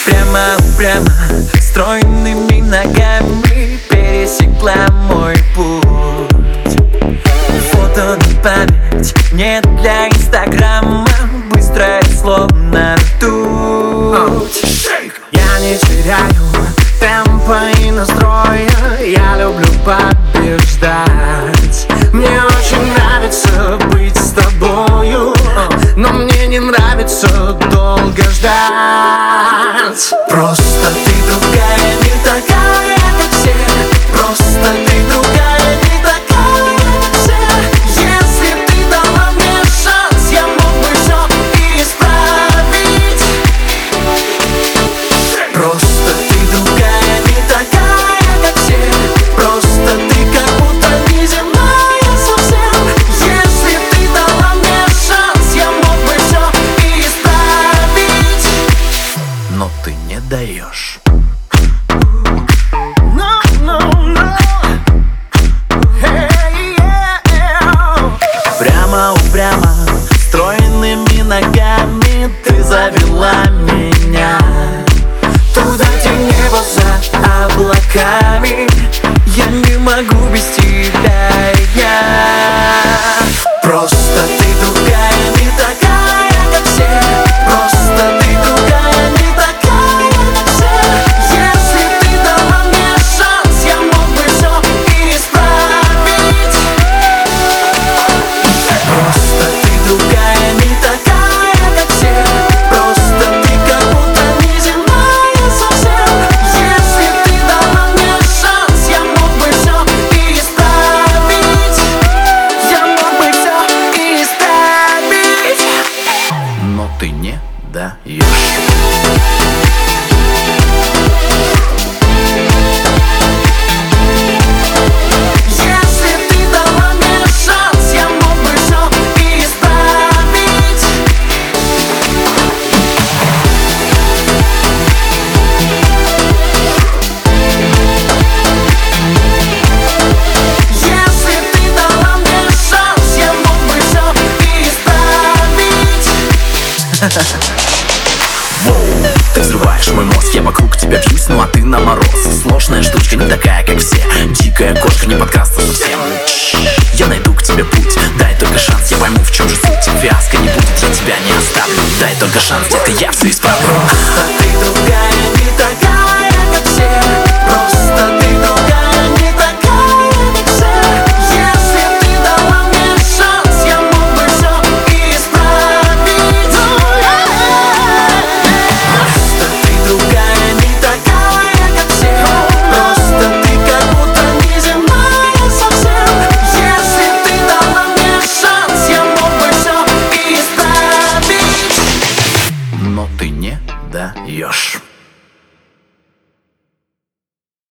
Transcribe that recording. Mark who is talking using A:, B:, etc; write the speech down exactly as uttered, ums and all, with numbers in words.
A: Прямо, прямо, стройными ногами пересекла мой путь. Фото на память, не для инстаграма, быстрое, словно ртуть. Я не теряю темпа и настроя, я люблю побеждать. Мне очень нравится быть с тобою, но мне не нравится долго ждать. Просто ты другая, не такая, как все. Просто ты другая, не такая, как все. Если ты дала мне шанс, я мог бы все исправить. Просто ты другая, не такая, как все. Просто ты как будто неземная совсем. Если ты дала мне шанс, я мог бы все исправить. Но ты не даешь. Прямо, упрямо, стройными ногами ты завела меня туда, где небо за облаками. Я не могу без тебя, я. Просто ты другая, не такая, как все. Просто ты другая, не такая, как все. Если ты дала мне шанс, я мог бы все исправить. Просто ты другая, не такая, как все. Просто ты как будто неземная совсем. Если ты дала мне шанс, я мог бы все исправить. Я мог бы все исправить. Но ты не даешь. Если ты дала мне шанс, я мог бы все исправить. Если ты дала мне шанс, я мог бы все исправить.
B: Воу, ты взрываешь мой мозг, я вокруг тебя бьюсь, ну а ты на мороз. Сложная штучка, не такая, как все. Дикая кошка, не подкаста совсем. Я найду к тебе путь, дай только шанс, я пойму, в чем же суть. Фиаско не будет, я тебя не оставлю. Дай только шанс, детка, я все исправлю.
A: Просто ты другая, не такая, как все. Просто ты другая, не такая, как все. Если ты дала мне шанс, я мог бы все исправить. Просто ты другая, не такая, как все. Просто ты как будто неземная совсем. Если ты дала мне шанс, я мог бы все исправить.
B: Но ты не даешь.